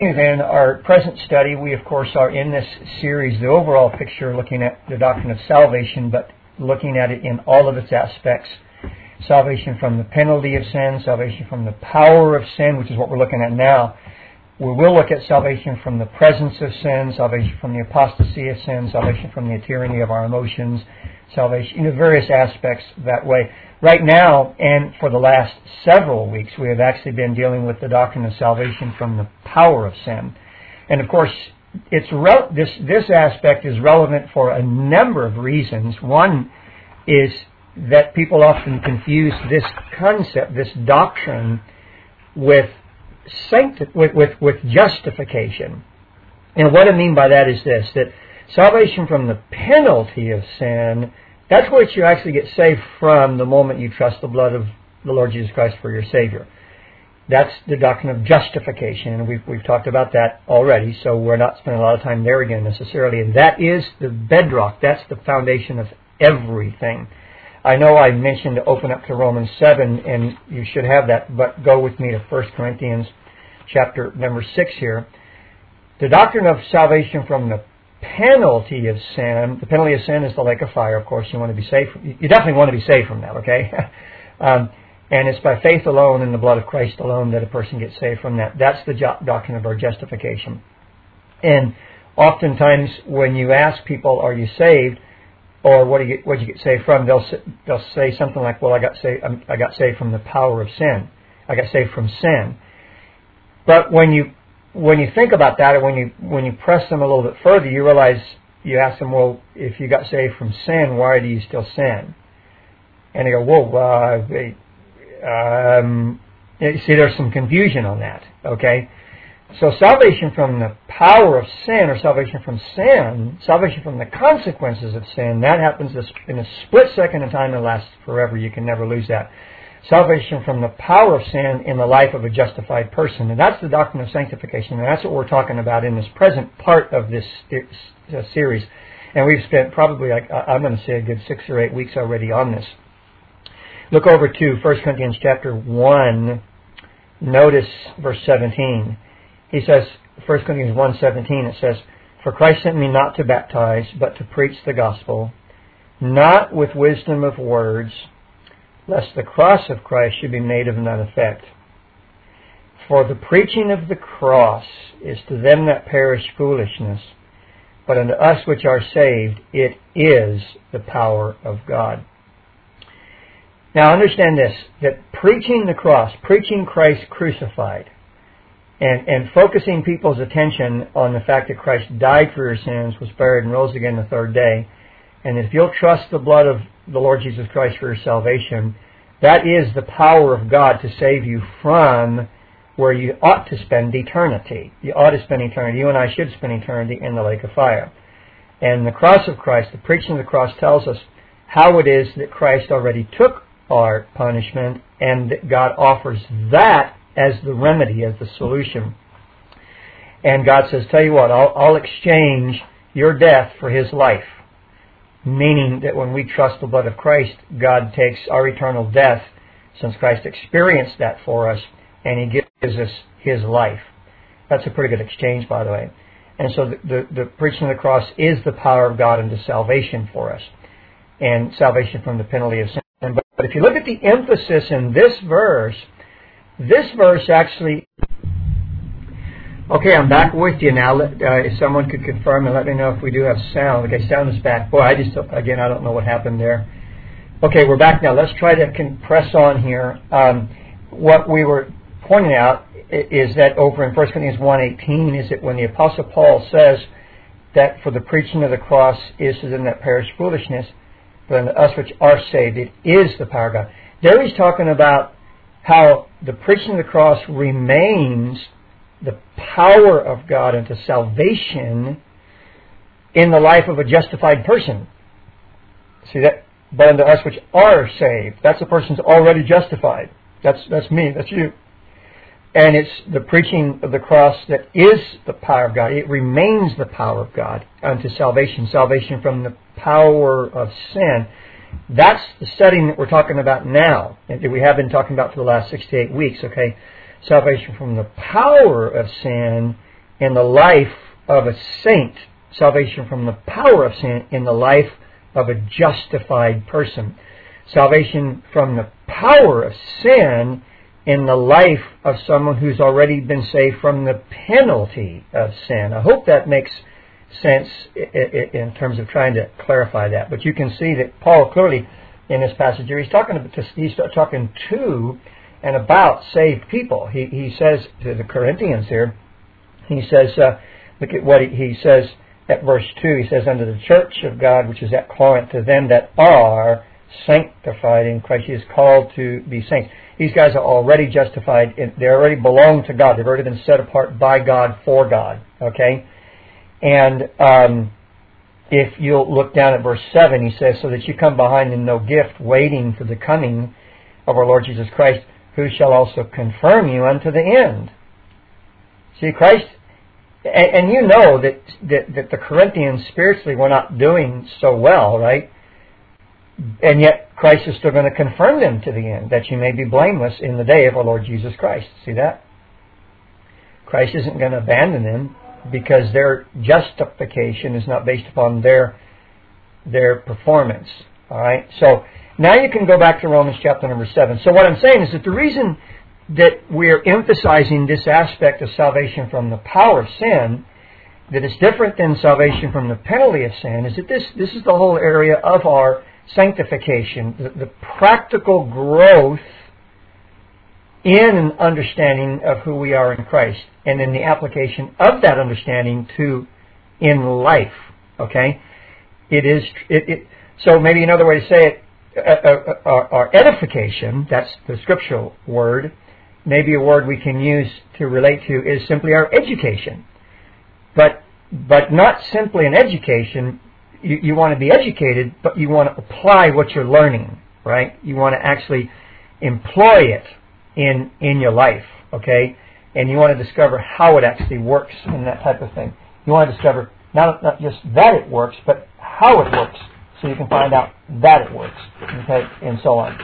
In our present study, we of course are in this series, the overall picture, looking at the doctrine of salvation, but looking at it in all of its aspects. Salvation from the penalty of sin, salvation from the power of sin, which is what we're looking at now. We will look at salvation from the presence of sin, salvation from the apostasy of sin, salvation from the tyranny of our emotions, salvation, various aspects that way. Right now, and for the last several weeks, we have actually been dealing with the doctrine of salvation from the power of sin. And of course, this aspect is relevant for a number of reasons. One is that people often confuse this concept, this doctrine, with justification. And what I mean by that is this, that salvation from the penalty of sin, that's what you actually get saved from the moment you trust the blood of the Lord Jesus Christ for your Savior. That's the doctrine of justification, and we've talked about that already, so we're not spending a lot of time there again necessarily. And that is the bedrock, that's the foundation of everything. I know I mentioned to open up to Romans 7, and you should have that, but go with me to 1 Corinthians chapter number 6 here. The doctrine of salvation from the penalty of sin. The penalty of sin is the lake of fire, of course. You want to be saved. You definitely want to be saved from that, okay? And it's by faith alone in the blood of Christ alone that a person gets saved from that. That's the doctrine of our justification. And oftentimes when you ask people, are you saved? Or what did you get saved from? They'll say something like, well, I got saved from the power of sin. I got saved from sin. But when you think about that, or when you press them a little bit further, you realize, you ask them, well, if you got saved from sin, why do you still sin? And they go, whoa, you see, there's some confusion on that, okay? So salvation from the power of sin, or salvation from sin, salvation from the consequences of sin, that happens in a split second of time and lasts forever. You can never lose that. Salvation from the power of sin in the life of a justified person. And that's the doctrine of sanctification. And that's what we're talking about in this present part of this series. And we've spent probably, I'm going to say, a good 6 or 8 weeks already on this. Look over to 1 Corinthians chapter 1. Notice verse 17. He says, 1 Corinthians 1:17, it says, "For Christ sent me not to baptize, but to preach the gospel, not with wisdom of words, lest the cross of Christ should be made of none effect. For the preaching of the cross is to them that perish foolishness, but unto us which are saved it is the power of God." Now understand this, that preaching the cross, preaching Christ crucified, and focusing people's attention on the fact that Christ died for your sins, was buried, and rose again the third day, and if you'll trust the blood of the Lord Jesus Christ for your salvation, that is the power of God to save you from where you ought to spend eternity. You ought to spend eternity. You and I should spend eternity in the lake of fire. And the cross of Christ, the preaching of the cross, tells us how it is that Christ already took our punishment, and that God offers that as the remedy, as the solution. And God says, tell you what, I'll exchange your death for His life. Meaning that when we trust the blood of Christ, God takes our eternal death, since Christ experienced that for us, and He gives us His life. That's a pretty good exchange, by the way. And so the preaching of the cross is the power of God unto salvation for us, and salvation from the penalty of sin. But if you look at the emphasis in this verse actually... Okay, I'm back with you now. If someone could confirm and let me know if we do have sound. Okay, sound is back. Boy, I don't know what happened there. Okay, we're back now. Let's try to press on here. What we were pointing out is that over in 1 Corinthians 1:18 is that when the Apostle Paul says that for the preaching of the cross is to them that perish foolishness, but unto us which are saved, it is the power of God. There he's talking about how the preaching of the cross remains the power of God unto salvation in the life of a justified person. See that? But unto us which are saved. That's a person's already justified. That's me. That's you. And it's the preaching of the cross that is the power of God. It remains the power of God unto salvation. Salvation from the power of sin. That's the setting that we're talking about now, and that we have been talking about for the last 6 to 8 weeks, okay? Salvation from the power of sin in the life of a saint. Salvation from the power of sin in the life of a justified person. Salvation from the power of sin in the life of someone who's already been saved from the penalty of sin. I hope that makes sense in terms of trying to clarify that. But you can see that Paul clearly in this passage here, he's talking to and about saved people. He says to the Corinthians here, he says, look at what he says at verse 2. He says, unto the church of God which is at Corinth, to them that are sanctified in Christ. He is called to be saints. These guys are already justified. They already belong to God. They've already been set apart by God for God. Okay? And if you'll look down at verse 7, he says, so that you come behind in no gift, waiting for the coming of our Lord Jesus Christ, who shall also confirm you unto the end. See, Christ, and you know that the Corinthians spiritually were not doing so well, right? And yet Christ is still going to confirm them to the end, that you may be blameless in the day of our Lord Jesus Christ. See that? Christ isn't going to abandon them because their justification is not based upon their performance. All right? So now you can go back to Romans chapter number 7. So what I'm saying is that the reason that we're emphasizing this aspect of salvation from the power of sin, that it's different than salvation from the penalty of sin, is that this is the whole area of our sanctification, the practical growth in an understanding of who we are in Christ, and in the application of that understanding to in life. Okay, so maybe another way to say it, our edification, that's the scriptural word, maybe a word we can use to relate to is simply our education, but not simply an education. You want to be educated, but you want to apply what you're learning, right? You want to actually employ it in your life, okay? And you want to discover how it actually works and that type of thing. You want to discover not just that it works, but how it works, so you can find out that it works, okay, and so on.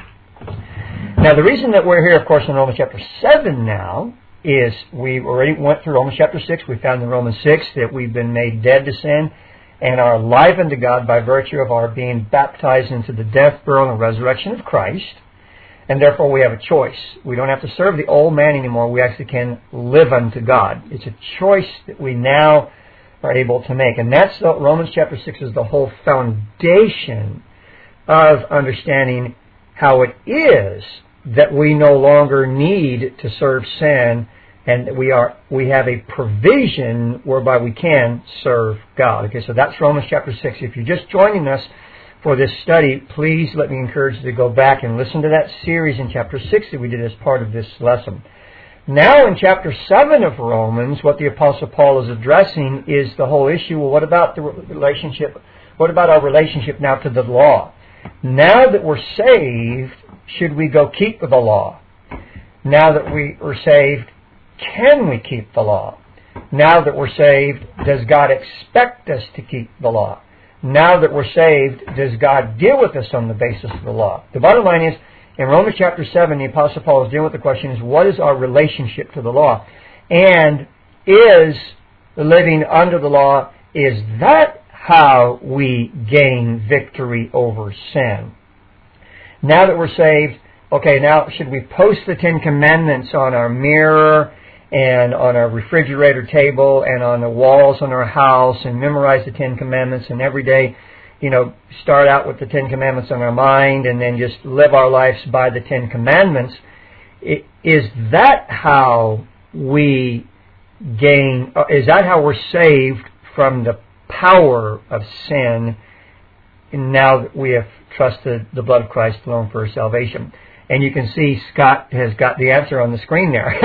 Now, the reason that we're here, of course, in Romans chapter 7 now is we already went through Romans chapter 6. We found in Romans 6 that we've been made dead to sin and are alive unto God by virtue of our being baptized into the death, burial, and resurrection of Christ. And therefore we have a choice. We don't have to serve the old man anymore. We actually can live unto God. It's a choice that we now are able to make. And that's Romans chapter 6 is the whole foundation of understanding how it is that we no longer need to serve sin, and that we have a provision whereby we can serve God. Okay, so that's Romans chapter 6. If you're just joining us for this study, please let me encourage you to go back and listen to that series in chapter 6 that we did as part of this lesson. Now in chapter 7 of Romans, what the Apostle Paul is addressing is the whole issue, well, what about the relationship? What about our relationship now to the law? Now that we're saved, should we go keep the law? Now that we are saved, can we keep the law? Now that we're saved, does God expect us to keep the law? Now that we're saved, does God deal with us on the basis of the law? The bottom line is, in Romans chapter 7, the Apostle Paul is dealing with the question is, what is our relationship to the law? And is living under the law, is that how we gain victory over sin? Now that we're saved, okay, now should we post the 10 Commandments on our mirror and on our refrigerator table and on the walls on our house and memorize the 10 Commandments and every day, start out with the 10 Commandments on our mind and then just live our lives by the 10 Commandments? Is that how we gain, is that how we're saved from the power of sin now that we have trusted the blood of Christ alone for salvation? And you can see Scott has got the answer on the screen there.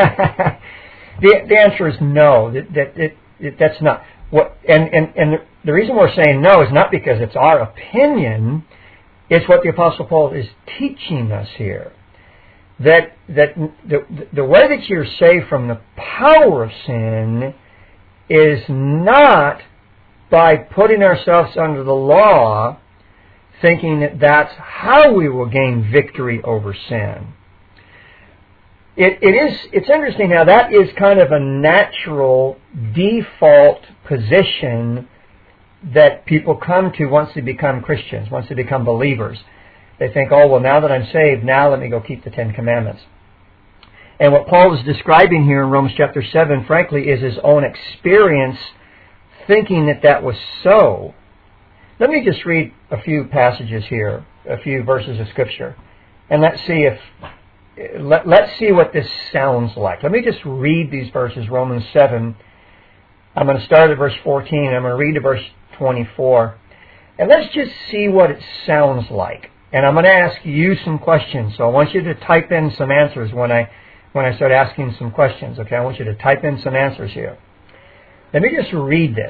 The answer is no. That's not what. And the reason we're saying no is not because it's our opinion. It's what the Apostle Paul is teaching us here. That the way that you're saved from the power of sin is not by putting ourselves under the law, thinking that that's how we will gain victory over sin. It's interesting how that is kind of a natural default position that people come to once they become Christians, once they become believers. They think, oh, well, now that I'm saved, now let me go keep the Ten Commandments. And what Paul is describing here in Romans chapter 7, frankly, is his own experience thinking that that was so. Let me just read a few passages here, a few verses of Scripture, and let's see what this sounds like. Let me just read these verses, Romans 7. I'm going to start at verse 14, and I'm going to read to verse 24. And let's just see what it sounds like. And I'm going to ask you some questions. So I want you to type in some answers when I start asking some questions. Okay, I want you to type in some answers here. Let me just read this.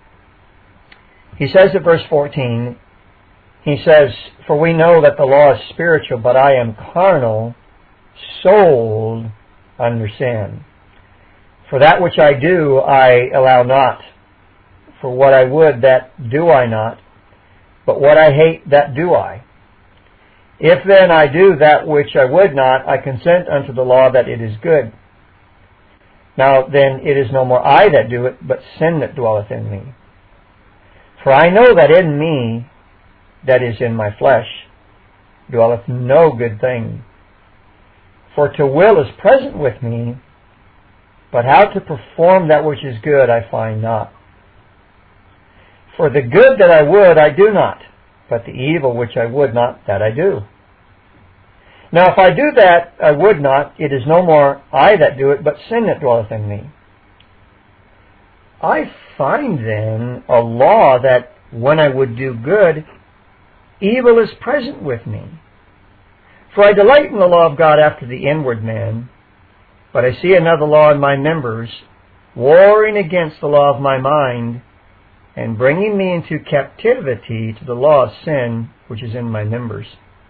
He says at verse 14, he says, "For we know that the law is spiritual, but I am carnal, sold under sin. For that which I do, I allow not. For what I would, that do I not. But what I hate, that do I. If then I do that which I would not, I consent unto the law that it is good. Now then it is no more I that do it, but sin that dwelleth in me. For I know that in me, that is in my flesh, dwelleth no good thing. For to will is present with me, but how to perform that which is good I find not. For the good that I would I do not, but the evil which I would not, that I do. Now if I do that I would not, it is no more I that do it, but sin that dwelleth in me. I find then a law that when I would do good, evil is present with me. For I delight in the law of God after the inward man, but I see another law in my members, warring against the law of my mind, and bringing me into captivity to the law of sin which is in my members.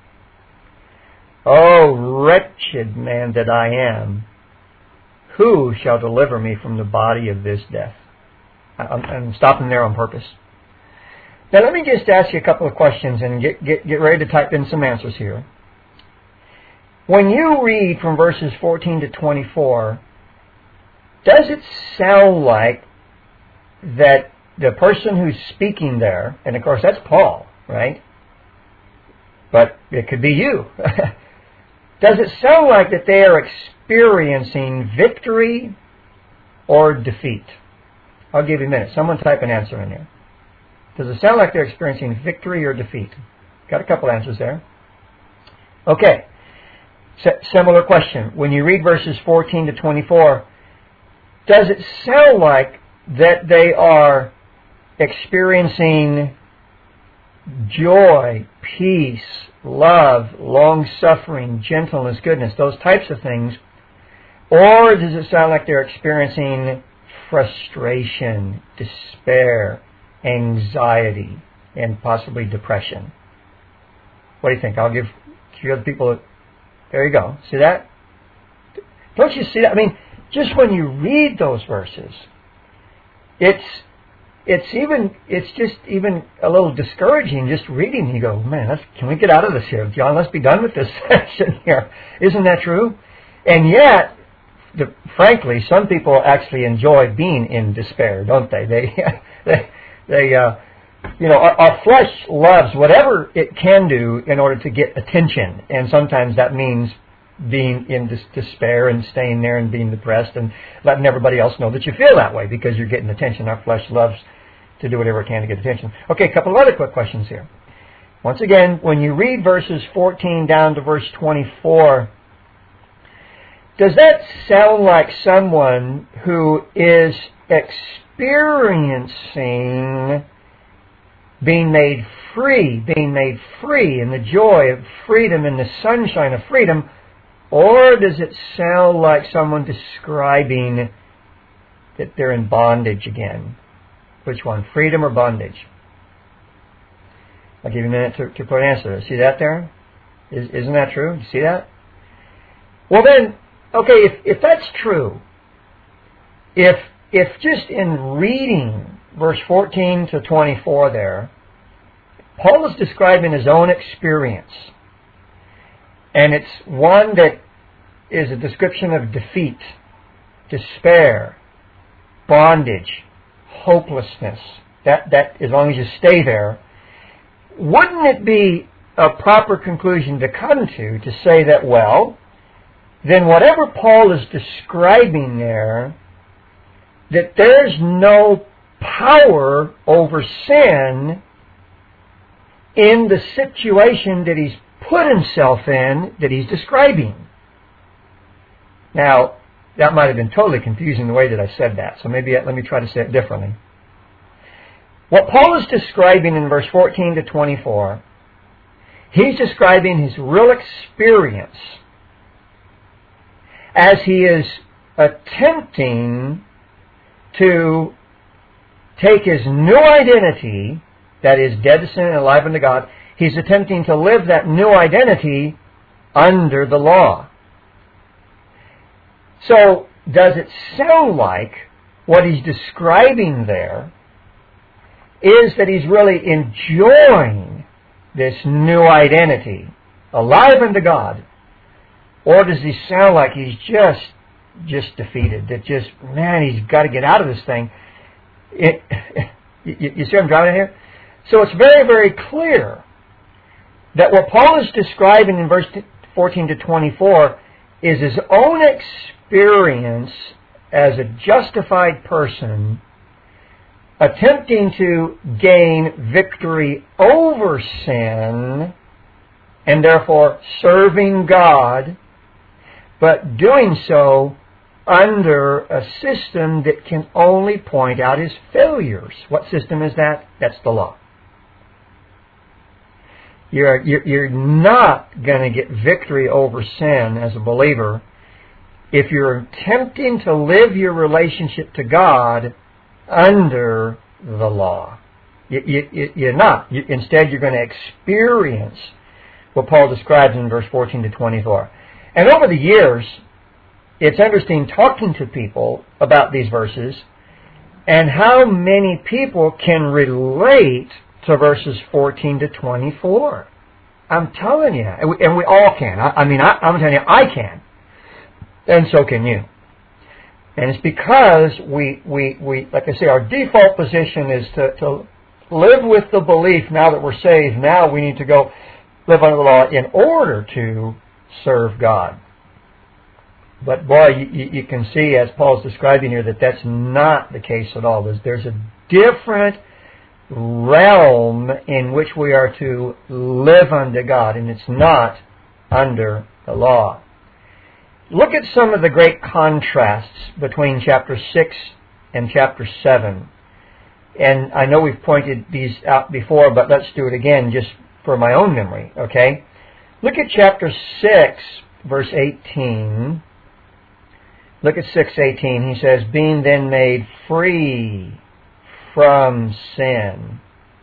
O wretched man that I am, who shall deliver me from the body of this death?" I'm stopping there on purpose. Now let me just ask you a couple of questions and get ready to type in some answers here. When you read from verses 14 to 24, does it sound like that the person who's speaking there, and of course that's Paul, right? But it could be you. Does it sound like that they are experiencing victory or defeat? I'll give you a minute. Someone type an answer in there. Does it sound like they're experiencing victory or defeat? Got a couple answers there. Okay. Similar question. When you read verses 14 to 24, does it sound like that they are experiencing joy, peace, love, long-suffering, gentleness, goodness, those types of things? Or does it sound like they're experiencing frustration, despair, anxiety, and possibly depression? What do you think? I'll give a few other people. There you go. See that? Don't you see that? I mean, just when you read those verses, it's just even a little discouraging just reading. You go, man, can we get out of this here? John, let's be done with this section here. Isn't that true? And yet, frankly, some people actually enjoy being in despair, don't they? Our flesh loves whatever it can do in order to get attention, and sometimes that means being in despair and staying there and being depressed and letting everybody else know that you feel that way because you're getting attention. Our flesh loves to do whatever it can to get attention. Okay, a couple of other quick questions here. Once again, when you read verses 14 down to verse 24, does that sound like someone who is experiencing being made free in the joy of freedom, in the sunshine of freedom? Or does it sound like someone describing that they're in bondage again? Which one, freedom or bondage? I'll give you a minute to put an answer. See that there? Isn't that true? You see that? Well then, okay, if that's true, if just in reading verse 14 to 24 there, Paul is describing his own experience. And it's one that is a description of defeat, despair, bondage, hopelessness. That as long as you stay there, wouldn't it be a proper conclusion to come to say that, well, then whatever Paul is describing there, that there's no power over sin in the situation that he's put himself in, that he's describing. Now, that might have been totally confusing the way that I said that, so maybe let me try to say it differently. What Paul is describing in verse 14 to 24, he's describing his real experience as he is attempting to take his new identity, that is dead to sin and alive unto God, he's attempting to live that new identity under the law. So, does it sound like what he's describing there is that he's really enjoying this new identity, alive unto God? Or does he sound like he's just defeated, that just, man, he's got to get out of this thing? You see what I'm driving at here? So it's very, very clear that what Paul is describing in verse 14 to 24 is his own experience as a justified person attempting to gain victory over sin and therefore serving God, but doing so under a system that can only point out his failures. What system is that? That's the law. You're not going to get victory over sin as a believer if you're attempting to live your relationship to God under the law. You're not. Instead, you're going to experience what Paul describes in verse 14 to 24. And over the years, it's interesting talking to people about these verses and how many people can relate to verses 14 to 24. I'm telling you, and we all can. I'm telling you, I can. And so can you. And it's because we like I say, our default position is to live with the belief, now that we're saved, now we need to go live under the law in order to serve God. But boy, you can see, as Paul's describing here, that that's not the case at all. There's a different realm in which we are to live unto God, and it's not under the law. Look at some of the great contrasts between chapter 6 and chapter 7. And I know we've pointed these out before, but let's do it again just for my own memory, okay? Look at chapter 6, verse 18. Look at 6:18. He says, being then made free from sin.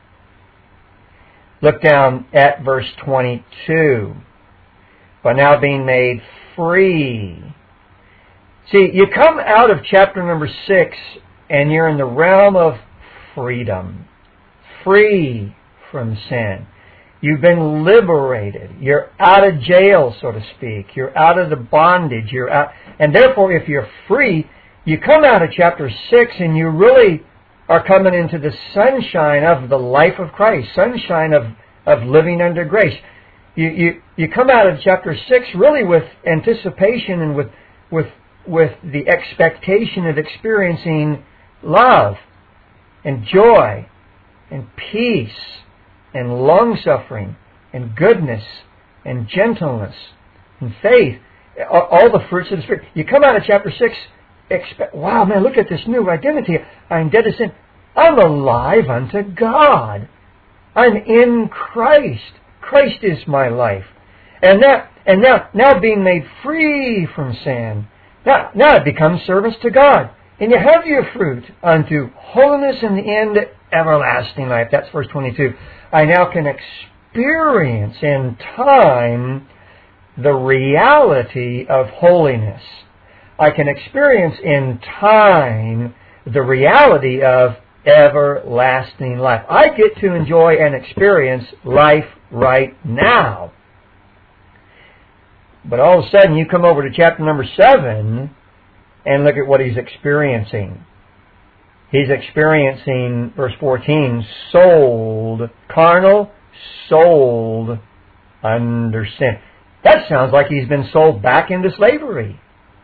Look down at verse 22. But now being made free. See, you come out of chapter number 6 and you're in the realm of freedom. Free from sin. You've been liberated. You're out of jail, so to speak. You're out of the bondage. You're out, and therefore, if you're free, you come out of chapter 6 and you really are coming into the sunshine of the life of Christ, sunshine of living under grace. You come out of chapter 6 really with anticipation and with the expectation of experiencing love and joy and peace and long-suffering and goodness and gentleness and faith, all the fruits of the Spirit. You come out of chapter 6, wow, man, look at this new identity. I'm dead to sin. I'm alive unto God. I'm in Christ. Christ is my life. And now being made free from sin, now it becomes service to God. And you have your fruit unto holiness in the end, everlasting life. That's verse 22. I now can experience in time the reality of holiness. I can experience in time the reality of everlasting life. I get to enjoy and experience life right now. But all of a sudden you come over to chapter number 7 and look at what he's experiencing. He's experiencing, verse 14, sold, carnal, sold under sin. That sounds like he's been sold back into slavery.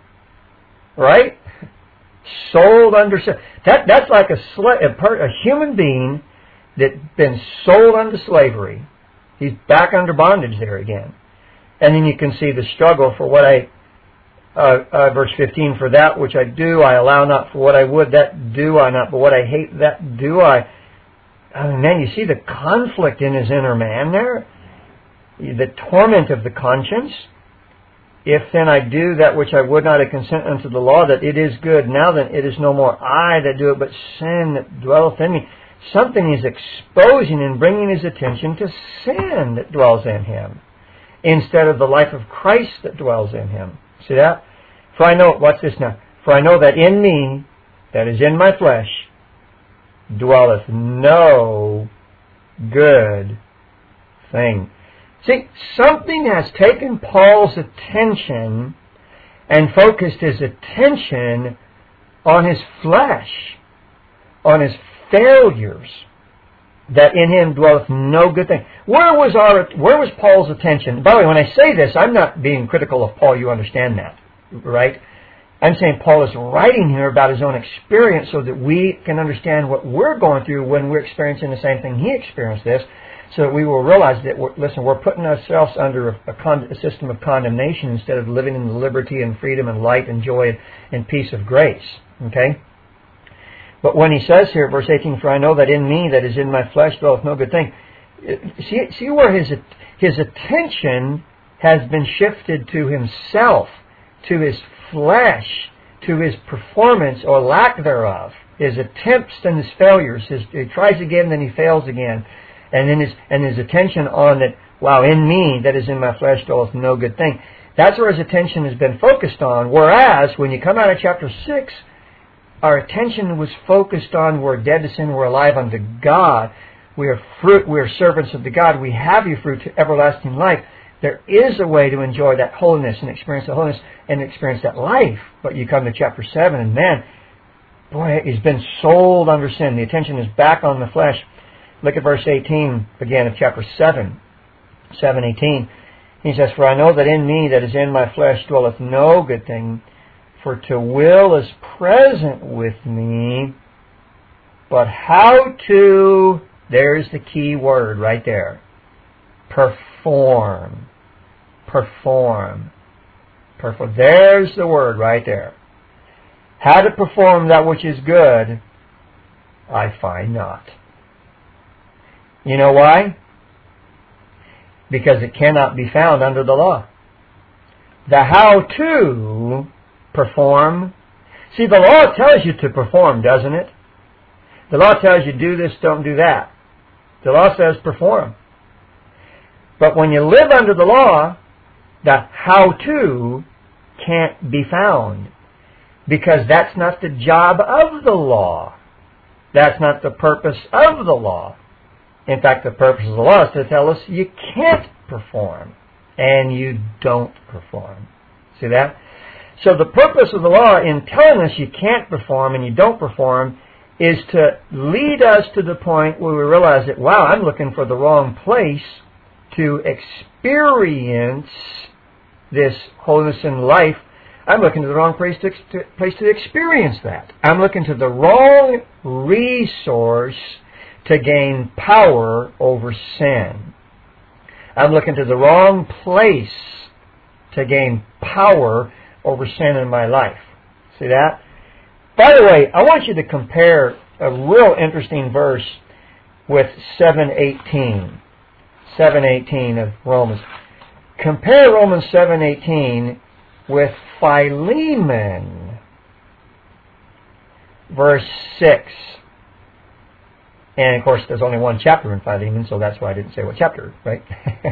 Right? Sold under sin. That's like a human being that's been sold under slavery. He's back under bondage there again. And then you can see the struggle for what verse 15, for that which I do, I allow not. For what I would, that do I not. But what I hate, that do I. Man, you see the conflict in his inner man there? The torment of the conscience. If then I do that which I would not, I consent unto the law, that it is good. Now then it is no more I that do it, but sin that dwelleth in me. Something is exposing and bringing his attention to sin that dwells in him, instead of the life of Christ that dwells in him. See that? For I know, watch this now. For I know that in me, that is in my flesh, dwelleth no good thing. See, something has taken Paul's attention and focused his attention on his flesh, on his failures, that in him dwelleth no good thing. Where was Paul's attention? By the way, when I say this, I'm not being critical of Paul. You understand that, right? I'm saying Paul is writing here about his own experience so that we can understand what we're going through when we're experiencing the same thing he experienced this, so that we will realize that, we're putting ourselves under a system of condemnation instead of living in the liberty and freedom and light and joy and peace of grace. Okay? But when he says here, verse 18, for I know that in me, that is in my flesh, dwelleth no good thing. See where his attention has been shifted to himself, to his flesh, to his performance or lack thereof, his attempts and his failures. He tries again, then he fails again. And then his attention on that, wow, in me, that is in my flesh, dwelleth no good thing. That's where his attention has been focused on. Whereas, when you come out of chapter 6, our attention was focused on we're dead to sin, we're alive unto God. We are fruit, we are servants of the God. We have you fruit to everlasting life. There is a way to enjoy that holiness and experience that holiness and experience that life. But you come to chapter 7 and man, boy, he's been sold under sin. The attention is back on the flesh. Look at verse 18 again of chapter 7. 7:18. He says, for I know that in me, that is in my flesh, dwelleth no good thing. For to will is present with me, but how to, there's the key word right there, perform. Perform. Perform. There's the word right there. How to perform that which is good, I find not. You know why? Because it cannot be found under the law. The how to perform. See, the law tells you to perform, doesn't it? The law tells you do this, don't do that. The law says perform. But when you live under the law, the how to can't be found. Because that's not the job of the law. That's not the purpose of the law. In fact, the purpose of the law is to tell us you can't perform. And you don't perform. See that? So the purpose of the law in telling us you can't perform and you don't perform is to lead us to the point where we realize that, wow, I'm looking for the wrong place to experience this holiness in life. I'm looking to the wrong place to experience that. I'm looking to the wrong resource to gain power over sin. I'm looking to the wrong place to gain power over sin in my life. See that? By the way, I want you to compare a real interesting verse with 7:18. 7:18 of Romans. Compare Romans 7:18 with Philemon, verse 6. And of course, there's only one chapter in Philemon, so that's why I didn't say what chapter, right?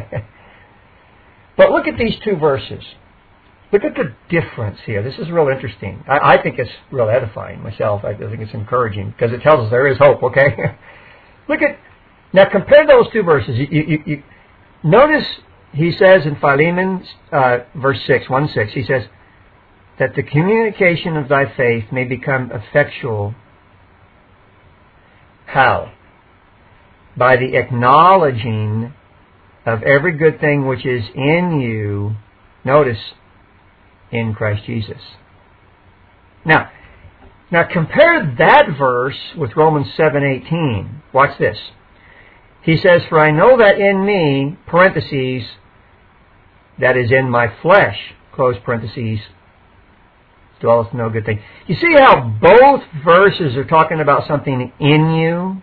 But look at these two verses. Look at the difference here. This is real interesting. I think it's real edifying myself. I think it's encouraging because it tells us there is hope, okay? Now compare those two verses. You notice he says in Philemon, verse 6, 1:6, he says, that the communication of thy faith may become effectual. How? By the acknowledging of every good thing which is in you, notice, in Christ Jesus. Now compare that verse with Romans 7:18. Watch this. He says, for I know that in me, parentheses, that is in my flesh, close parentheses, dwelleth no good thing. You see how both verses are talking about something in you?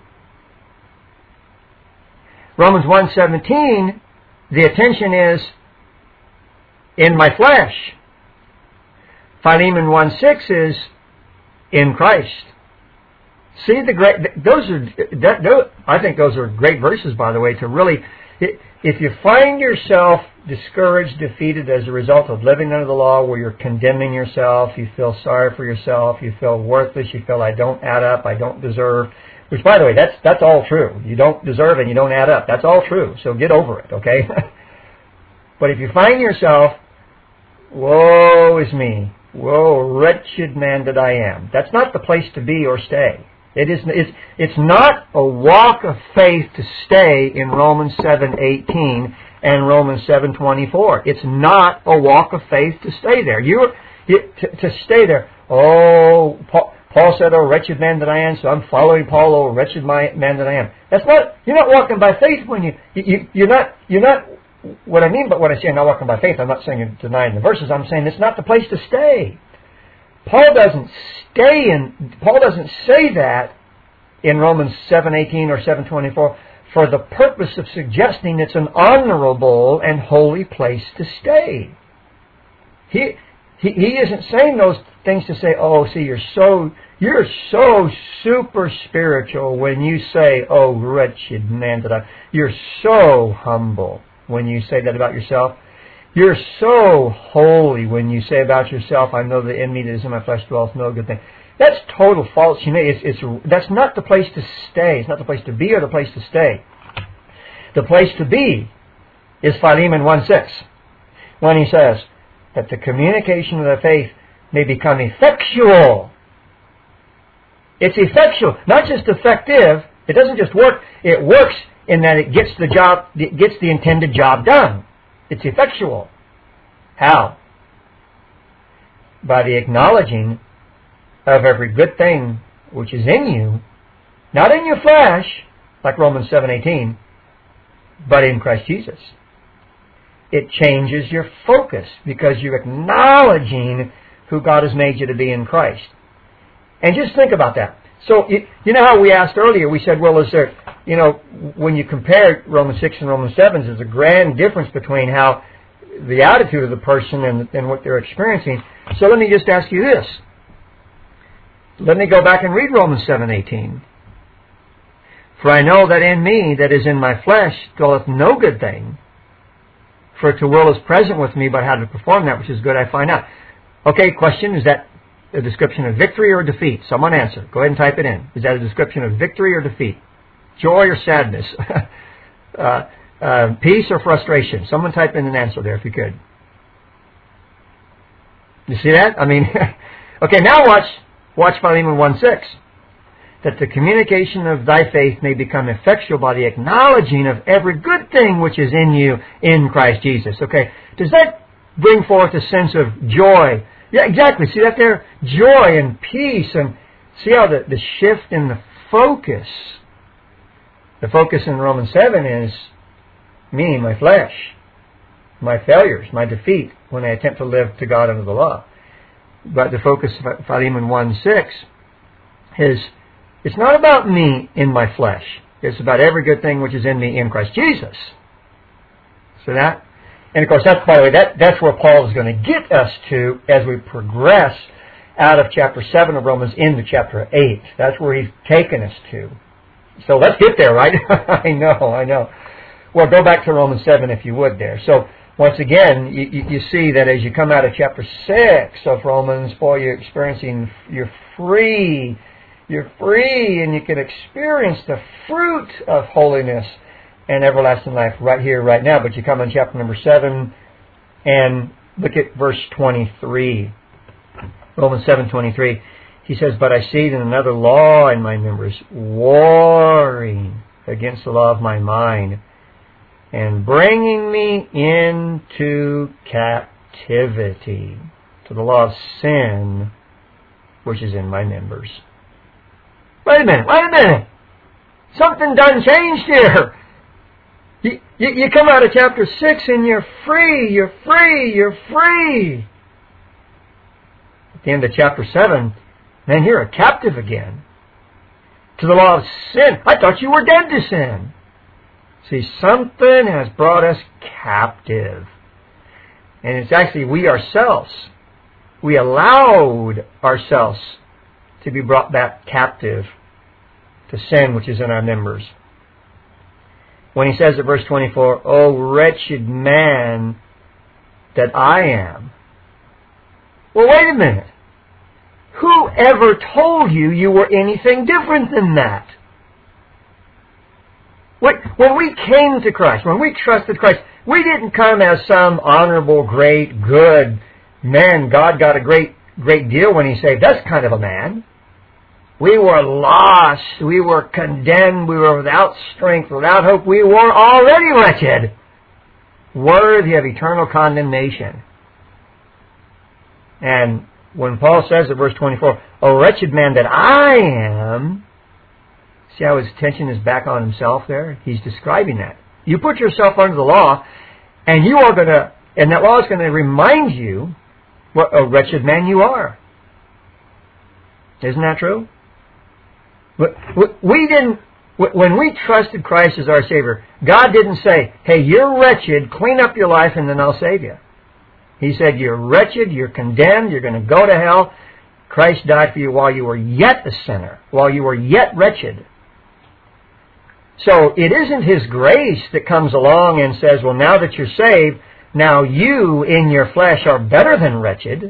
Romans 1:17, the attention is in my flesh. Philemon 1:6 is in Christ. See the great, I think those are great verses, by the way, to really, if you find yourself discouraged, defeated as a result of living under the law where you're condemning yourself, you feel sorry for yourself, you feel worthless, you feel I don't add up, I don't deserve, which, by the way, that's all true. You don't deserve and you don't add up. That's all true. So get over it, okay? But if you find yourself, woe is me, woe, wretched man that I am, that's not the place to be or stay. It's not a walk of faith to stay in Romans 7:18 and Romans 7:24. It's not a walk of faith to stay there. To stay there. Oh, Paul said, "Oh, wretched man that I am," so I'm following Paul. Oh, wretched man that I am. That's not. You're not walking by faith when you're not. What I mean, but when I say I'm not walking by faith, I'm not saying you're denying the verses. I'm saying it's not the place to stay. Paul doesn't say that in Romans 7:18 or 7:24 for the purpose of suggesting it's an honorable and holy place to stay. He isn't saying those things to say, oh, see, you're so super spiritual when you say, oh, wretched man that you're so humble when you say that about yourself. You're so holy when you say about yourself, I know that in me that is in my flesh dwelleth no good thing. That's total false humility. That's not the place to stay. It's not the place to be or the place to stay. The place to be is Philemon 1:6, when he says that the communication of the faith may become effectual. It's effectual, not just effective. It doesn't just work. It works in that it gets the intended job done. It's effectual. How? By the acknowledging of every good thing which is in you, not in your flesh, like Romans 7:18, but in Christ Jesus. It changes your focus because you're acknowledging who God has made you to be in Christ. And just think about that. So, you know how we asked earlier, we said, well, is there, when you compare Romans 6 and Romans 7, there's a grand difference between how the attitude of the person and what they're experiencing. So let me just ask you this. Let me go back and read Romans 7:18. For I know that in me, that is in my flesh, dwelleth no good thing. For to will is present with me, but how to perform that which is good I find out. Okay, question, is that a description of victory or defeat? Someone answer. Go ahead and type it in. Is that a description of victory or defeat? Joy or sadness? Peace or frustration? Someone type in an answer there if you could. You see that? I mean, okay, now watch Philemon 1:6. That the communication of thy faith may become effectual by the acknowledging of every good thing which is in you in Christ Jesus. Okay, does that bring forth a sense of joy? Yeah, exactly. See that there? Joy and peace. And see how the shift in the focus. The focus in Romans 7 is me, my flesh, my failures, my defeat when I attempt to live to God under the law. But the focus of Philemon 1:6 is, it's not about me in my flesh. It's about every good thing which is in me in Christ Jesus. So that, and of course, that's, by the way, that's where Paul is going to get us to as we progress out of chapter 7 of Romans into chapter 8. That's where he's taken us to. So let's get there, right? I know. Well, go back to Romans 7 if you would there. So once again, you see that as you come out of chapter 6 of Romans, boy, you're experiencing, you're free, and you can experience the fruit of holiness and everlasting life right here, right now. But you come in chapter number 7 and look at verse 23. Romans 7:23. He says, "But I see then another law in my members, warring against the law of my mind, and bringing me into captivity to the law of sin, which is in my members." Wait a minute. Something done changed here. You come out of chapter 6 and you're free. At the end of chapter 7, man, you're a captive again to the law of sin. I thought you were dead to sin. See, something has brought us captive. And it's actually we ourselves. We allowed ourselves to be brought back captive to sin, which is in our members. When he says at verse 24, "O wretched man that I am." Well, wait a minute. Who ever told you were anything different than that? When we came to Christ, when we trusted Christ, we didn't come as some honorable, great, good man. God got a great deal when He saved us kind of a man. We were lost. We were condemned. We were without strength, without hope. We were already wretched, worthy of eternal condemnation. And when Paul says at verse 24, "O wretched man that I am," see how his attention is back on himself there? He's describing that. You put yourself under the law, and that law is going to remind you what a wretched man you are. Isn't that true? When we trusted Christ as our Savior, God didn't say, "Hey, you're wretched, clean up your life and then I'll save you." He said, "You're wretched, you're condemned, you're going to go to hell. Christ died for you while you were yet a sinner, while you were yet wretched." So it isn't His grace that comes along and says, "Well, now that you're saved, now you in your flesh are better than wretched."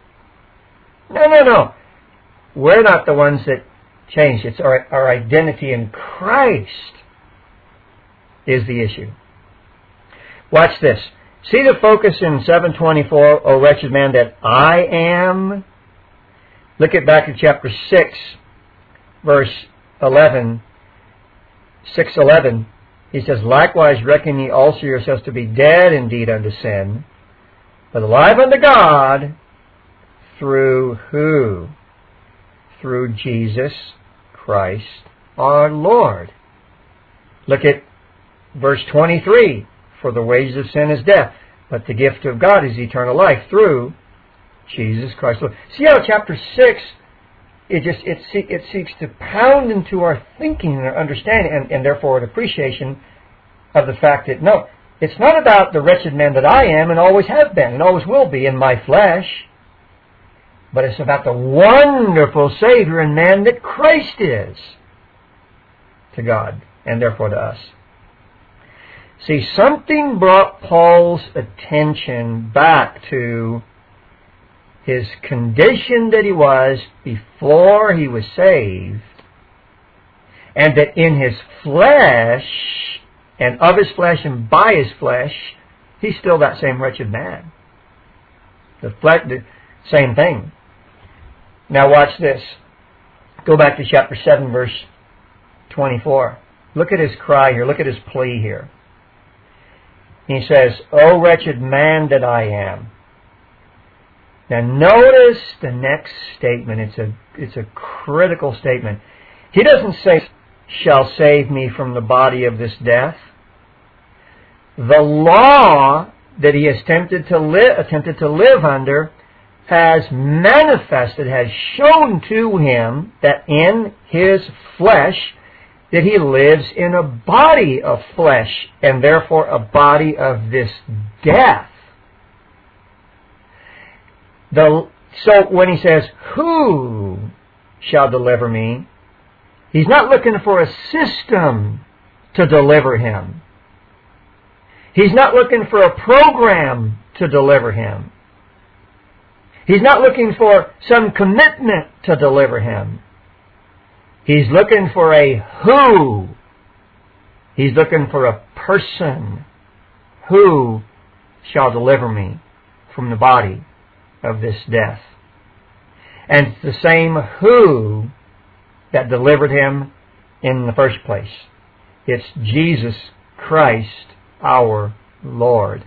No. We're not the ones that change. It's our identity in Christ is the issue. Watch this. See the focus in 7:24, "O wretched man that I am." Look at back at chapter 6, verse 11. 6:11. He says, "Likewise reckon ye also yourselves to be dead indeed unto sin, but alive unto God through" who? Through Jesus Christ our Lord. Look at verse 23. "For the wages of sin is death, but the gift of God is eternal life through Jesus Christ Lord." See how chapter 6, it seeks to pound into our thinking and our understanding, and therefore an appreciation of the fact that, no, it's not about the wretched man that I am and always have been and always will be in my flesh, but it's about the wonderful Savior and man that Christ is to God and therefore to us. See, something brought Paul's attention back to his condition that he was before he was saved, and that in his flesh, and of his flesh and by his flesh, he's still that same wretched man. The same thing. Now watch this. Go back to chapter 7, verse 24. Look at his cry here. Look at his plea here. He says, "O wretched man that I am." Now notice the next statement. It's a critical statement. He doesn't say, "shall save me from the body of this death." The law that he has attempted to live under has manifested, has shown to him that in his flesh that he lives in a body of flesh, and therefore a body of this death. So when he says, "Who shall deliver me?" he's not looking for a system to deliver him. He's not looking for a program to deliver him. He's not looking for some commitment to deliver him. He's looking for a who He's looking for a person. Who shall deliver me from the body of this death? And it's the same who that delivered him in the first place. It's Jesus Christ, our Lord.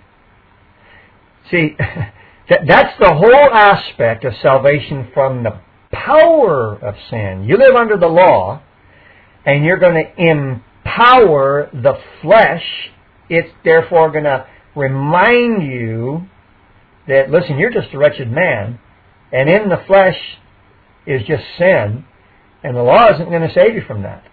See, that's the whole aspect of salvation from the power of sin. You live under the law, and you're going to empower the flesh. It's therefore going to remind you that, listen, you're just a wretched man, and in the flesh is just sin, and the law isn't going to save you from that.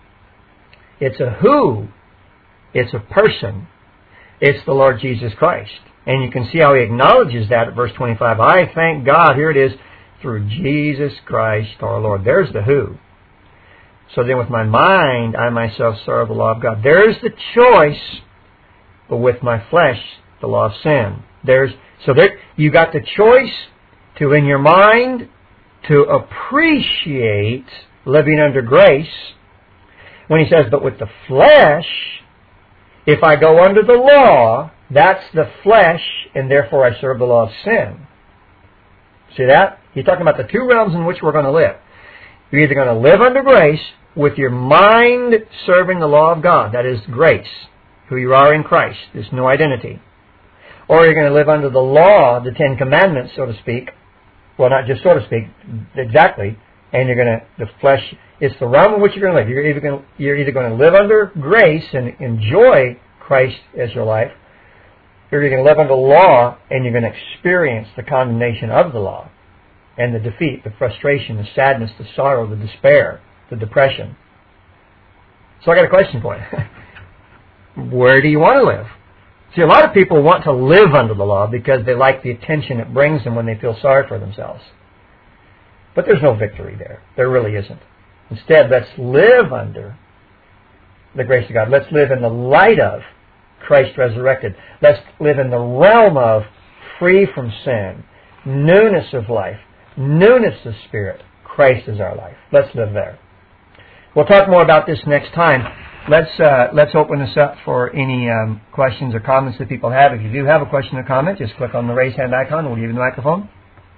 It's a who. It's a person. It's the Lord Jesus Christ. And you can see how he acknowledges that at verse 25. I thank God, here it is, through Jesus Christ our Lord. There's the who. So then with my mind, I myself serve the law of God. There's the choice, but with my flesh, the law of sin. You got the choice to, in your mind, to appreciate living under grace. When he says, but with the flesh, if I go under the law, that's the flesh, and therefore I serve the law of sin. See that? He's talking about the two realms in which we're going to live. You're either going to live under grace with your mind serving the law of God, that is grace, who you are in Christ, this new identity. Or you're going to live under the law, the Ten Commandments, so to speak. Well, not just so to speak, exactly. And you're going to, the flesh, it's the realm in which you're going to live. You're either going to live under grace and enjoy Christ as your life, or you're going to live under law and you're going to experience the condemnation of the law and the defeat, the frustration, the sadness, the sorrow, the despair, the depression. So I got a question for you. Where do you want to live? See, a lot of people want to live under the law because they like the attention it brings them when they feel sorry for themselves. But there's no victory there. There really isn't. Instead, let's live under the grace of God. Let's live in the light of Christ resurrected. Let's live in the realm of free from sin, newness of life, newness of spirit. Christ is our life. Let's live there. We'll talk more about this next time. Let's open this up for any questions or comments that people have. If you do have a question or comment, just click on the raise hand icon. We'll give you the microphone.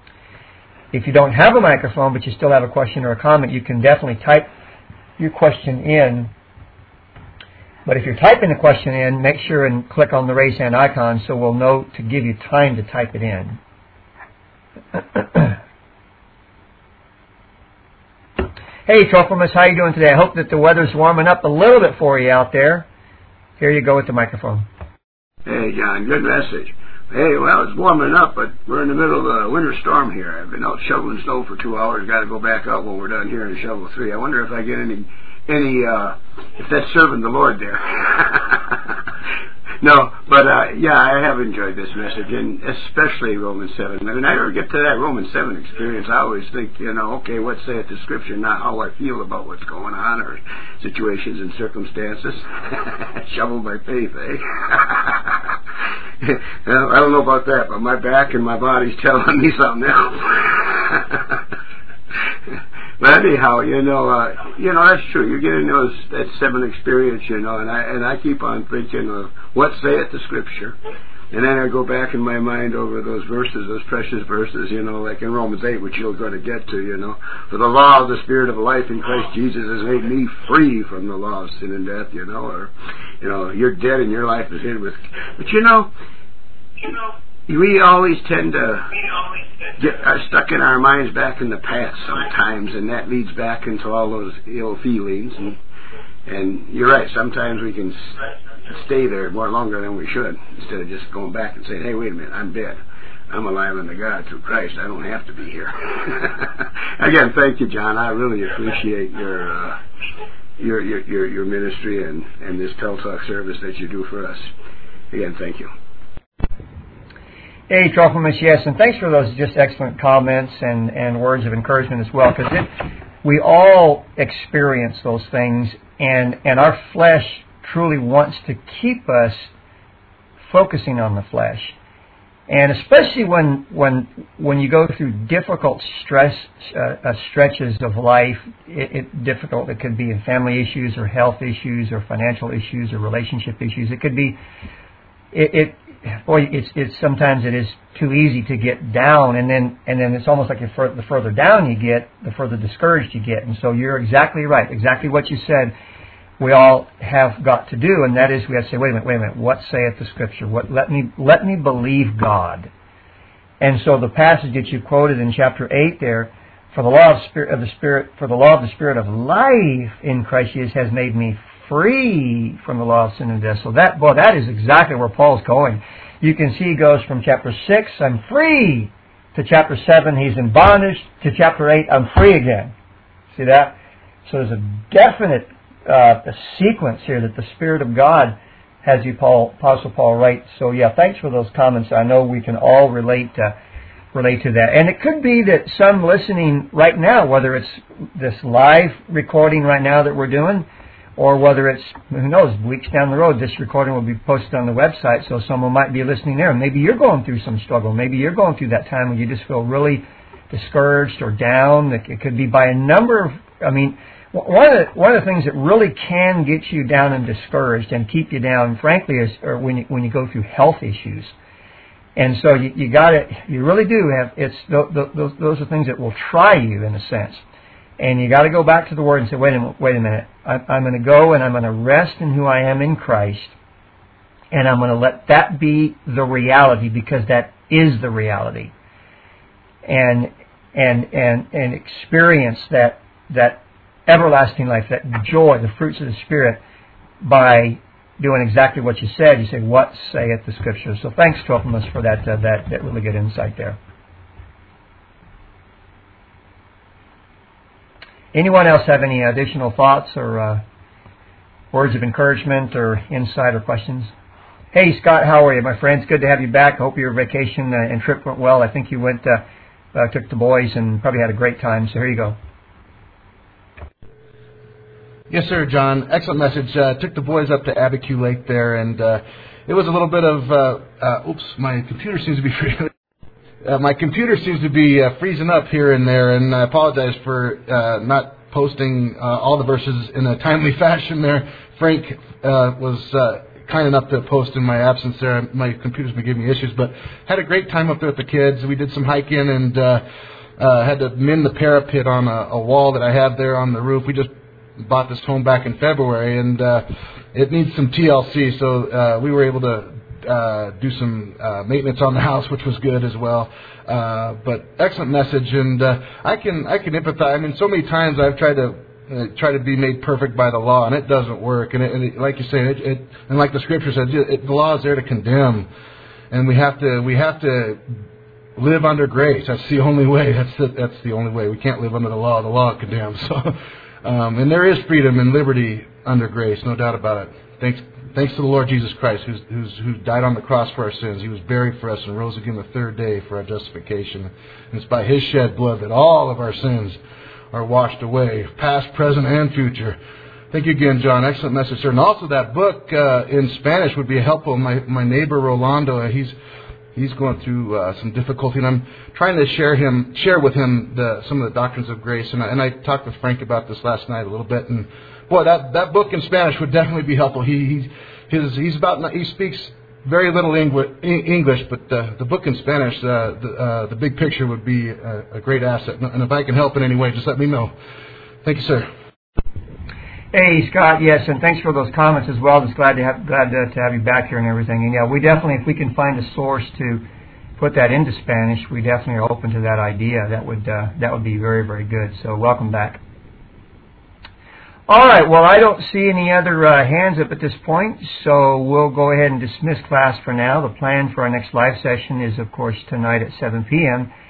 If you don't have a microphone, but you still have a question or a comment, you can definitely type your question in. But if you're typing the question in, make sure and click on the raise hand icon so we'll know to give you time to type it in. Hey, Trophimus, how are you doing today? I hope that the weather's warming up a little bit for you out there. Here you go with the microphone. Hey, John, good message. Hey, well, it's warming up, but we're in the middle of a winter storm here. I've been out shoveling snow for 2 hours. Got to go back out when we're done here and shovel 3. I wonder if I get any if that's serving the Lord there. No, but yeah, I have enjoyed this message, and especially Romans 7. When I ever get to that Romans 7 experience, I always think, okay, what saith the Scripture, not how I feel about what's going on or situations and circumstances. Shovel by faith, eh? Well, I don't know about that, but my back and my body's telling me something else. But anyhow, that's true. You're getting that 7 experience, and I keep on thinking of what saith the Scripture, and then I go back in my mind over those verses, those precious verses, like in Romans 8, which you're going to get to, for the law of the Spirit of life in Christ Jesus has made me free from the law of sin and death, or you're dead and your life is hid with. But we always tend to get stuck in our minds back in the past sometimes, and that leads back into all those ill feelings. And you're right, sometimes we can stay there more longer than we should, instead of just going back and saying, hey, wait a minute, I'm dead. I'm alive unto God through Christ. I don't have to be here. Again, thank you, John. I really appreciate your ministry and this Tel Talk service that you do for us. Again, thank you. Hey, Trophimus, yes, and thanks for those just excellent comments and words of encouragement as well, because we all experience those things, and our flesh truly wants to keep us focusing on the flesh. And especially when you go through difficult stretches of life, difficult. It could be in family issues or health issues or financial issues or relationship issues. It could be, it's sometimes it is too easy to get down, and then it's almost like the further down you get, the further discouraged you get. And so you're exactly right, exactly what you said. We all have got to do, and that is we have to say, wait a minute, what saith the Scripture? Let me believe God. And so the passage that you quoted in chapter 8 there, for the law of the Spirit of life in Christ Jesus has made me free from the law of sin and death. So that is exactly where Paul's going. You can see he goes from chapter 6, I'm free, to chapter 7, he's in bondage, to chapter 8, I'm free again. See that? So there's a definite a sequence here that the Spirit of God has you, Apostle Paul, write. So yeah, thanks for those comments. I know we can all relate to that. And it could be that some listening right now, whether it's this live recording right now that we're doing, or whether it's, who knows, weeks down the road, this recording will be posted on the website, so someone might be listening there. Maybe you're going through some struggle. Maybe you're going through that time when you just feel really discouraged or down. It could be by a number of, one of the things that really can get you down and discouraged and keep you down, frankly, is when you go through health issues. And so you really do have, those are things that will try you in a sense. And you got to go back to the Word and say, wait a minute, I'm going to go and I'm going to rest in who I am in Christ, and I'm going to let that be the reality, because that is the reality. And experience that everlasting life, that joy, the fruits of the Spirit, by doing exactly what you said. You say, what saith the Scripture? So thanks, Trophimus, for that really good insight there. Anyone else have any additional thoughts or words of encouragement or insight or questions? Hey, Scott, how are you, my friend? It's good to have you back. I hope your vacation and trip went well. I think you went, took the boys and probably had a great time. So here you go. Yes, sir, John. Excellent message. Took the boys up to Abiquiu Lake there, and it was a little bit of, my computer seems to be freezing up here and there, and I apologize for not posting all the verses in a timely fashion there. Frank was kind enough to post in my absence there. My computer's been giving me issues, but had a great time up there with the kids. We did some hiking and had to mend the parapet on a wall that I have there on the roof. We just bought this home back in February, and it needs some TLC, so we were able to do some maintenance on the house, which was good as well. But excellent message, and I can empathize. So many times I've tried to be made perfect by the law, and it doesn't work. And like you say, and like the Scripture says, the law is there to condemn, and we have to live under grace. That's the only way. That's the only way. We can't live under the law. The law condemns. So. And there is freedom and liberty under grace, no doubt about it. Thanks to the Lord Jesus Christ, who died on the cross for our sins. He was buried for us and rose again the third day for our justification. And it's by His shed blood that all of our sins are washed away, past, present, and future. Thank you again, John. Excellent message, sir. And also that book in Spanish would be helpful. My neighbor Rolando, he's going through some difficulty, and I'm trying to share with him some of the doctrines of grace. And I talked with Frank about this last night a little bit, and boy, that book in Spanish would definitely be helpful. He speaks very little English, but the book in Spanish, the big picture would be a great asset. And if I can help in any way, just let me know. Thank you, sir. Hey, Scott, yes, and thanks for those comments as well. Just glad to have you back here and everything. And yeah, we definitely, if we can find a source to put that into Spanish, we definitely are open to that idea. That would be very, very good. So welcome back. All right, well, I don't see any other hands up at this point, so we'll go ahead and dismiss class for now. The plan for our next live session is, of course, tonight at 7 p.m.